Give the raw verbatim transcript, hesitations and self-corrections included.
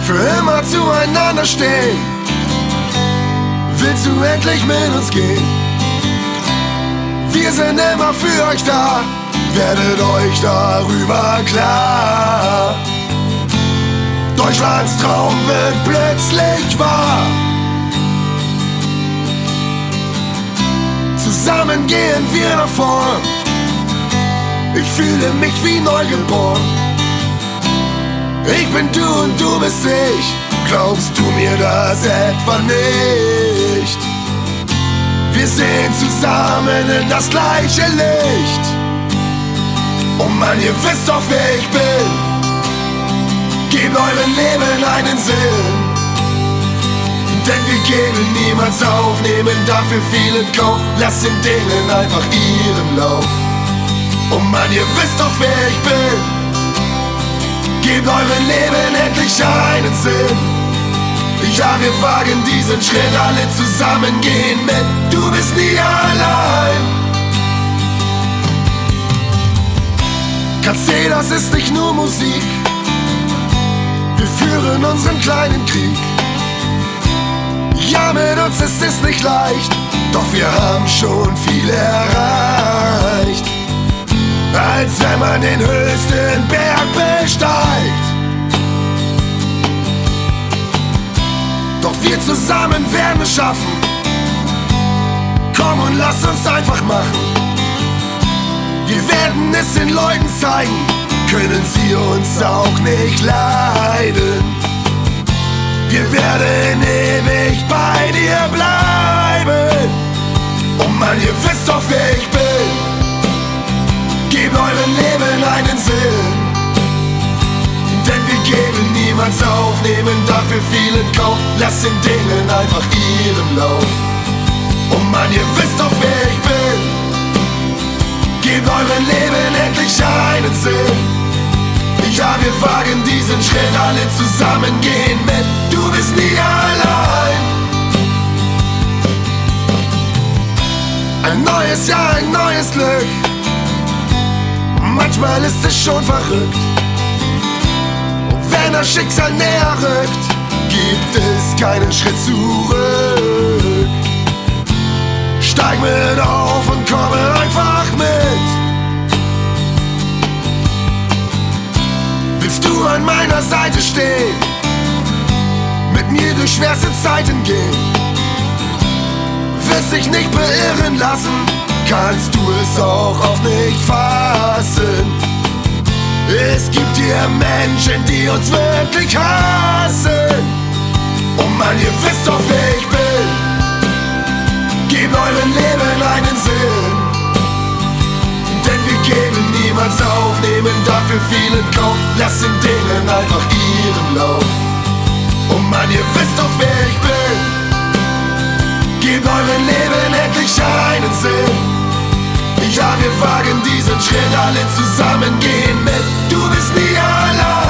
für immer zueinander stehen. Willst du endlich mit uns gehen? Wir sind immer für euch da, werdet euch darüber klar. Deutschlands Traum wird plötzlich wahr. Zusammen gehen wir nach vorn. Ich fühle mich wie neugeboren. Ich bin du und du bist ich. Glaubst du mir das etwa nicht? Wir sehen zusammen in das gleiche Licht. Oh Mann, ihr wisst doch, wer ich bin. Gebt eurem Leben einen Sinn. Denn wir geben niemals auf, nehmen dafür viel in Kauf. Lasst den Dingen einfach ihren Lauf. Oh Mann, ihr wisst doch, wer ich bin. Gebt eurem Leben endlich einen Sinn. Ja, wir wagen diesen Schritt, alle zusammen gehen mit. Du bist nie allein. Kannst sehen, das ist nicht nur Musik. Wir führen unseren kleinen Krieg. Ja, mit uns ist es nicht leicht, doch wir haben schon viel erreicht. Als wenn man den höchsten Berg besteigt. Doch wir zusammen werden es schaffen. Komm und lass uns einfach machen. Wir werden es den Leuten zeigen, können sie uns auch nicht leiden. Wir werden ewig bei dir bleiben. Oh Mann, ihr wisst doch, wer ich bin. Gebt eurem Leben einen Sinn. Denn wir geben niemals auf, nehmen dafür viel in Kauf. Lasst den Dingen einfach ihren Lauf. Oh Mann, ihr wisst doch, wer ich bin. Gebt eurem Leben endlich einen Sinn. Ja, wir wagen diesen Schritt, alle zusammen gehen mit. Du bist nie allein. Ein neues Jahr, ein neues Glück. Manchmal ist es schon verrückt. Wenn das Schicksal näher rückt, gibt es keinen Schritt zurück. Steig mit auf und komme einfach mit. Willst du an meiner Seite stehen, mit mir durch schwerste Zeiten gehen? Wirst dich nicht beirren lassen, kannst du es auch oft nicht fassen. Es gibt hier Menschen, die uns wirklich hassen. Oh Mann, ihr wisst doch, wer ich bin. Gebt eurem Leben einen Sinn. Denn wir geben niemals auf, nehmen dafür viel in Kauf. Lasst den Dingen einfach ihren Lauf. Oh Mann, ihr wisst doch, wer ich bin. Gebt eurem Leben endlich einen Sinn. Ja, wir wagen diesen Schritt, alle zusammen gehen mit. Du bist nie allein.